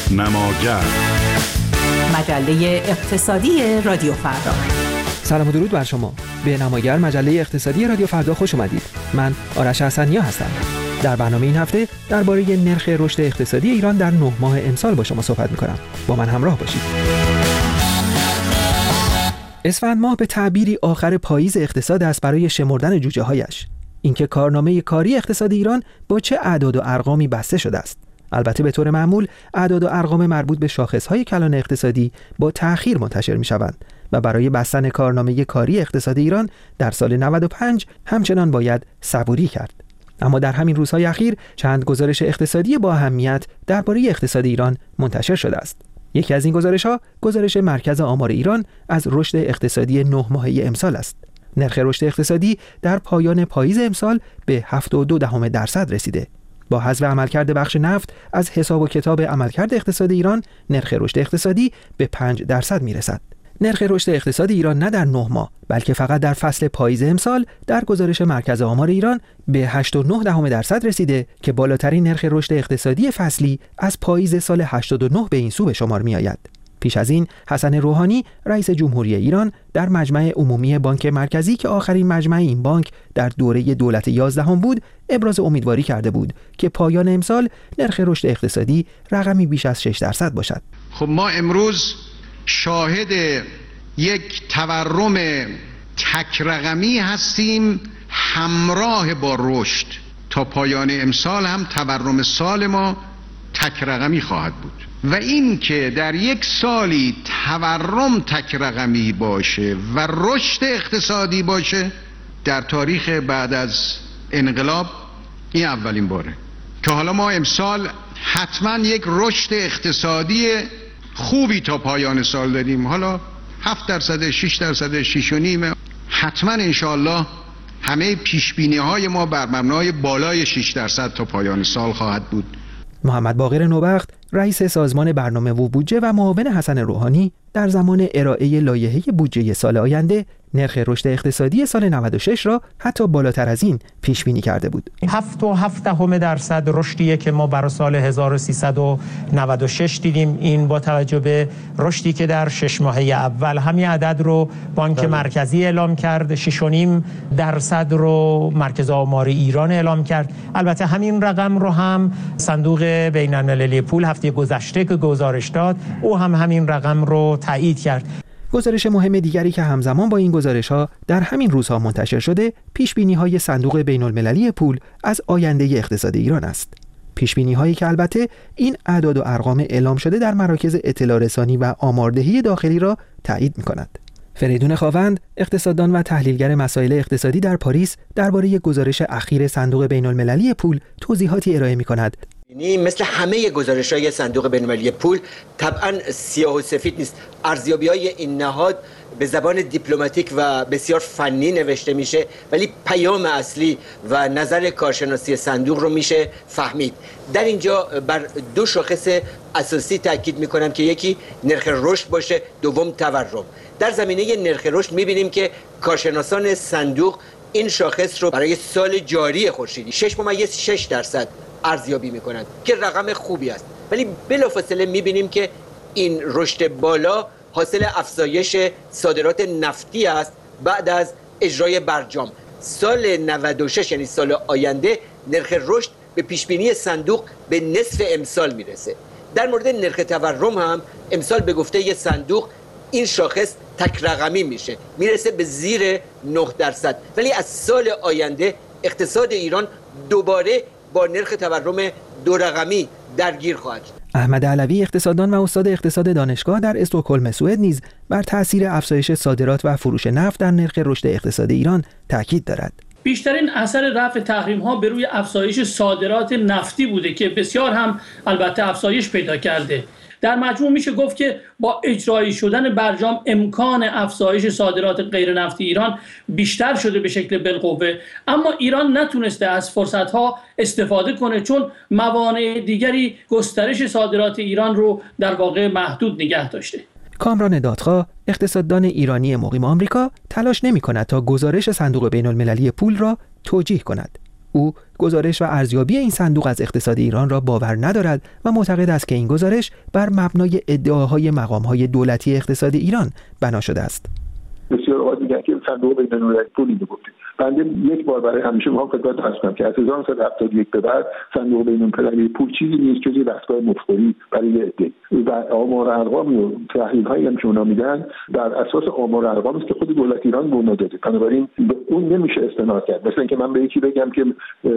نماگر، مجله اقتصادی رادیو فردا. سلام و درود بر شما. به نماگر، مجله اقتصادی رادیو فردا خوش اومدید. من آرش حسنیا هستم. در برنامه این هفته درباره نرخ رشد اقتصادی ایران در 9 ماه امسال با شما صحبت می‌کنم. با من همراه باشید. اسفند ماه به تعبیری آخر پاییز اقتصاد است برای شمردن جوجه‌هایش. اینکه کارنامه کاری اقتصاد ایران با چه اعداد و ارقامی بسته شده است. البته به طور معمول اعداد و ارقام مربوط به شاخص‌های کلان اقتصادی با تأخیر منتشر می‌شوند و برای بستن کارنامه کاری اقتصاد ایران در سال 95 همچنان باید صبوری کرد. اما در همین روزهای اخیر چند گزارش اقتصادی با اهمیت درباره اقتصاد ایران منتشر شده است. یکی از این گزارش‌ها گزارش مرکز آمار ایران از رشد اقتصادی 9 ماهه امسال است. نرخ رشد اقتصادی در پایان پاییز امسال به 7.2% رسیده. با حذف عملکرد بخش نفت از حساب و کتاب عملکرد اقتصاد ایران، نرخ رشد اقتصادی به 5% میرسد. نرخ رشد اقتصاد ایران نه در 9 ماه بلکه فقط در فصل پاییز امسال در گزارش مرکز آمار ایران به 8.9% رسیده که بالاترین نرخ رشد اقتصادی فصلی از پاییز سال 89 به این سو به شمار می آید. پیش از این حسن روحانی رئیس جمهوری ایران در مجمع عمومی بانک مرکزی که آخرین مجمع این بانک در دوره دولت 11 بود ابراز امیدواری کرده بود که پایان امسال نرخ رشد اقتصادی رقمی بیش از 6% باشد. خب ما امروز شاهد یک تورم تک رقمی هستیم همراه با رشد. تا پایان امسال هم تورم سال ما تک رقمی خواهد بود و این که در یک سالی تورم تک رقمی باشه و رشد اقتصادی باشه در تاریخ بعد از انقلاب این اولین باره که حالا ما امسال حتما یک رشد اقتصادی خوبی تا پایان سال داریم. حالا 7%، 6%، 6.5%، حتما انشاءالله همه پیشبینی های ما بر مبنای بالای 6% تا پایان سال خواهد بود. محمد باقر نوبخت رئیس سازمان برنامه و بودجه و معاون حسن روحانی در زمان ارائه لایحه بودجه سال آینده نرخ رشد اقتصادی سال 96 را حتی بالاتر از این پیش بینی کرده بود. 7.7% رشدیه که ما برای سال 1396 دیدیم. این با توجه به رشدی که در 6 ماهه اول همین عدد رو بانک مرکزی اعلام کرد، 6.5% رو مرکز آمار ایران اعلام کرد. البته همین رقم رو هم صندوق بین‌المللی پول هفته گذشته که گزارش داد او هم همین رقم رو تایید کرد. گزارش مهم دیگری که همزمان با این گزارش‌ها در همین روزها منتشر شده، پیش‌بینی‌های صندوق بین‌المللی پول از آینده اقتصاد ایران است. پیش‌بینی‌هایی که البته این اعداد و ارقام اعلام شده در مراکز اطلاع رسانی و آماردهی داخلی را تایید می‌کند. فریدون خاوند، اقتصاددان و تحلیلگر مسائل اقتصادی در پاریس، درباره گزارش اخیر صندوق بین‌المللی پول توضیحاتی ارائه می‌کند. مثل همه گزارش‌های صندوق بین‌المللی پول طبعاً سیاه و سفید نیست. ارزیابی‌های این نهاد به زبان دیپلماتیک و بسیار فنی نوشته میشه ولی پیام اصلی و نظر کارشناسی صندوق رو میشه فهمید. در اینجا بر دو شاخص اساسی تاکید میکنم که یکی نرخ رشد باشه، دوم تورم. در زمینه نرخ رشد میبینیم که کارشناسان صندوق این شاخص رو برای سال جاری خورشیدی 6.6% ارزیابی میکنند که رقم خوبی است، ولی بلافاصله میبینیم که این رشد بالا حاصل افزایش صادرات نفتی است بعد از اجرای برجام. سال 96 یعنی سال آینده نرخ رشد به پیشبینی صندوق به نصف امسال میرسه. در مورد نرخ تورم هم امسال به گفته یه صندوق این شاخص تک رقمی میرسه به زیر 9%، ولی از سال آینده اقتصاد ایران دوباره با نرخ تورم 2 رقمی درگیر خواهد شد. احمد علوی، اقتصاددان و استاد اقتصاد دانشگاه در استکهلم سوئد، نیز بر تأثیر افزایش صادرات و فروش نفت در نرخ رشد اقتصاد ایران تاکید دارد. بیشترین اثر رفع تحریم‌ها بر روی افزایش صادرات نفتی بوده که بسیار هم البته افزایش پیدا کرده. در مجموع میشه گفت که با اجرایی شدن برجام امکان افزایش صادرات غیر نفتی ایران بیشتر شده به شکل بالقوه، اما ایران نتونسته از فرصت‌ها استفاده کنه چون موانع دیگری گسترش صادرات ایران رو در واقع محدود نگه داشته. کامران دادخواه، اقتصاددان ایرانی مقیم آمریکا، تلاش نمی‌کند تا گزارش صندوق بین‌المللی پول را توجیه کند. او گزارش و ارزیابی این صندوق از اقتصاد ایران را باور ندارد و معتقد است که این گزارش بر مبنای ادعاهای مقام‌های دولتی اقتصاد ایران بنا شده است. بسیار اوقات میگن که صندوق بین‌المللی پولی گفته. بنده یک بار برای همیشه میخوام خدمت عرض کنم که از 1971 به بعد صندوق بین‌المللی پول چیزی نیست جز دستگاه مفخوری برای عده و آمار ارقام و تحلیل‌هایی هم که اونا میدن بر اساس آمار ارقام است که خود دولت ایران به اونا داده. بنابراین به اون نمیشه استناد کرد. مثلا اینکه من به یکی بگم که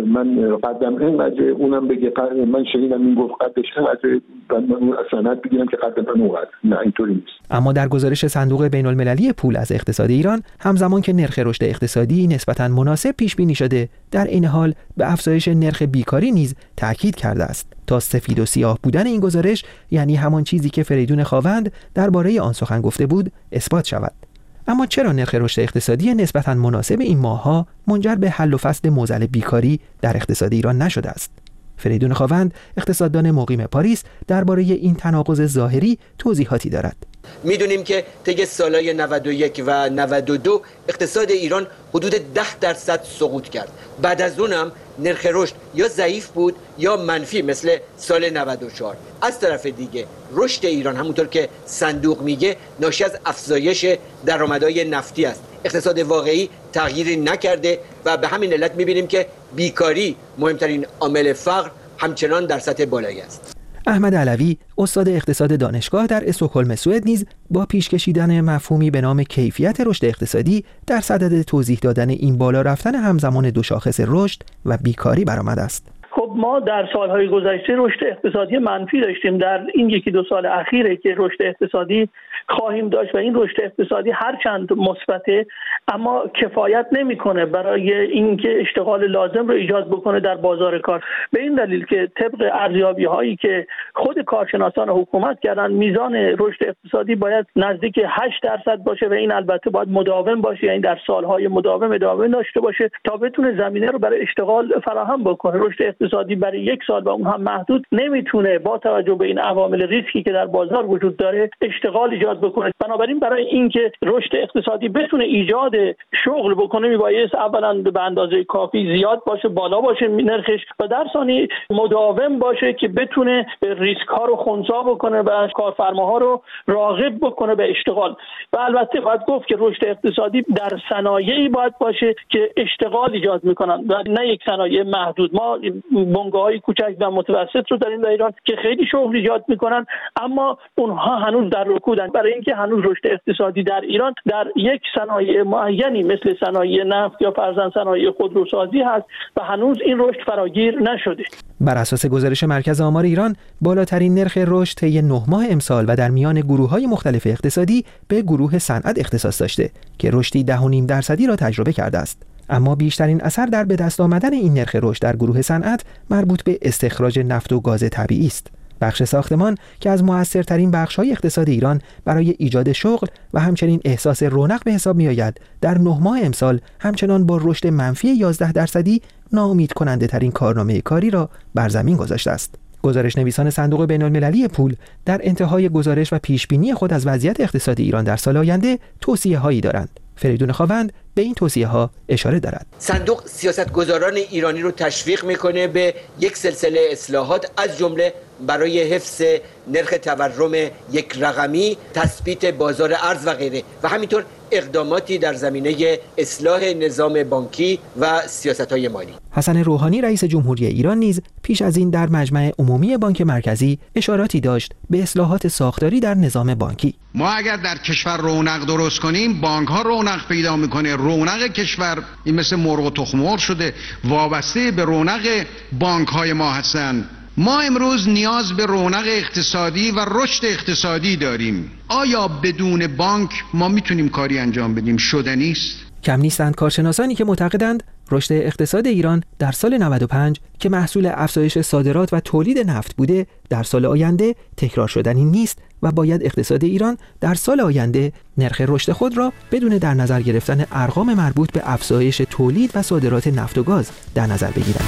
من قدم اینقدر، اونم بگه من شنیدم این گفت قدش اینقدر، من سند بگیرم که قدم من اونقدر. نه اینطوری نیست. اما در گزارش صندوق بین‌المللی پول از اقتصاد ایران همزمان که نرخ رشد اقتصادی نسبتاً مناسب پیش بینی شده، در این حال به افزایش نرخ بیکاری نیز تاکید کرده است تا سفید و سیاه بودن این گزارش، یعنی همان چیزی که فریدون خاوند درباره آن سخن گفته بود، اثبات شود. اما چرا نرخ رشد اقتصادی نسبتاً مناسب این ماه‌ها منجر به حل و فصل معضل بیکاری در اقتصاد ایران نشده است؟ فریدون خاوند، اقتصاددان مقیم پاریس، درباره این تناقض ظاهری توضیحاتی دارد. میدونیم که طی سالهای 91 و 92 اقتصاد ایران حدود 10% سقوط کرد. بعد از اونم نرخ رشد یا ضعیف بود یا منفی مثل سال 94. از طرف دیگه رشد ایران همونطور که صندوق میگه ناشی از افزایش درآمدهای نفتی است. اقتصاد واقعی تغییری نکرده و به همین علت میبینیم که بیکاری، مهمترین عامل فقر، همچنان در سطح بالایی است. احمد علوی، استاد اقتصاد دانشگاه در استکهلم سوئد، نیز با پیش کشیدن مفهومی به نام کیفیت رشد اقتصادی در صدد توضیح دادن این بالا رفتن همزمان دو شاخص رشد و بیکاری برآمده است. خب ما در سالهای گذشته رشد اقتصادی منفی داشتیم. در این یکی دو سال اخیره که رشد اقتصادی خواهیم داشت و این رشد اقتصادی هرچند مثبته اما کفایت نمیکنه برای اینکه اشتغال لازم رو ایجاد بکنه در بازار کار. به این دلیل که طبق ارزیابی هایی که خود کارشناسان حکومت کردن، میزان رشد اقتصادی باید نزدیک 8% باشه و این البته باید مداوم باشه، یعنی در سالهای مداوم ادامه داشته باشه تا بتونه زمینه رو برای اشتغال فراهم بکنه. رشد اقتصادی برای یک سال و اون هم محدود نمیتونه با توجه به این عوامل ریسکی که در بازار وجود داره اشتغال ایجاد بکنه. بنابراین برای اینکه رشد اقتصادی بتونه ایجاد شغل بکنه میبایست اولا به اندازه کافی زیاد باشه، بالا باشه نرخش، و در ثانی مداوم باشه که بتونه ریسک ها رو خنثی بکنه و کارفرماها رو راغب بکنه به اشتغال. و البته باید گفت که رشد اقتصادی در صنایعی باید باشه که اشتغال ایجاد میکنن و نه یک صنایع محدود. ما بنگاه‌های کوچک و متوسط رو داریم در ایران که خیلی شغل ایجاد میکنن اما اونها هنوز در رکودن، برای اینکه هنوز رشد اقتصادی در ایران در یک صنایع معینی مثل صنایع نفت یا فرضاً صنایع خودروسازی هست و هنوز این رشد فراگیر نشده. بر اساس گزارش مرکز آمار ایران، بالاترین نرخ رشد طی 9 ماه امسال و در میان گروه‌های مختلف اقتصادی به گروه صنعت اختصاص داشته که رشدی 10.5% را تجربه کرده است. اما بیشترین اثر در به دست آمدن این نرخ رشد در گروه صنعت مربوط به استخراج نفت و گاز طبیعی است. بخش ساختمان که از مؤثرترین بخش‌های اقتصاد ایران برای ایجاد شغل و همچنین احساس رونق به حساب می‌آید، در 9 ماه امسال همچنان با رشد منفی 11% ناامید کننده ترین کارنامه کاری را بر زمین گذاشته است. گزارش نویسان صندوق بین‌المللی پول در انتهای گزارش و پیشبینی خود از وضعیت اقتصادی ایران در سال آینده توصیه‌هایی دارند. فریدون خاوند به این توصیه‌ها اشاره دارد. صندوق سیاستگزاران ایرانی رو تشویق میکنه به یک سلسله اصلاحات، از جمله برای حفظ نرخ تورم یک رقمی، تثبیت بازار ارز و غیره، و همینطور اقداماتی در زمینه اصلاح نظام بانکی و سیاست‌های مالی. حسن روحانی رئیس جمهوری ایران نیز پیش از این در مجمع عمومی بانک مرکزی اشاراتی داشت به اصلاحات ساختاری در نظام بانکی. ما اگر در کشور رونق درست کنیم، بانک‌ها رونق پیدا می‌کنه. رونق کشور این مثل مرغ و تخم مرغ شده، وابسته به رونق بانک‌های ما هستند. ما امروز نیاز به رونق اقتصادی و رشد اقتصادی داریم. آیا بدون بانک ما میتونیم کاری انجام بدیم؟ شدنی است. کم نیستند کارشناسانی که معتقدند رشد اقتصاد ایران در سال 95 که محصول افزایش صادرات و تولید نفت بوده، در سال آینده تکرار شدنی نیست و باید اقتصاد ایران در سال آینده نرخ رشد خود را بدون در نظر گرفتن ارقام مربوط به افزایش تولید و صادرات نفت و گاز در نظر بگیرد.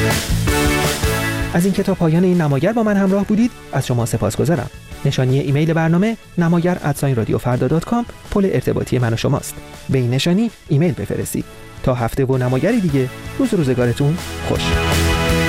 از اینکه تا پایان این نماگر با من همراه بودید از شما سپاسگزارم. نشانی ایمیل برنامه نماگر@radiofarda.com پل ارتباطی من و شماست. به این نشانی ایمیل بفرستید. تا هفته و نمایری دیگه، روزگارتون خوش.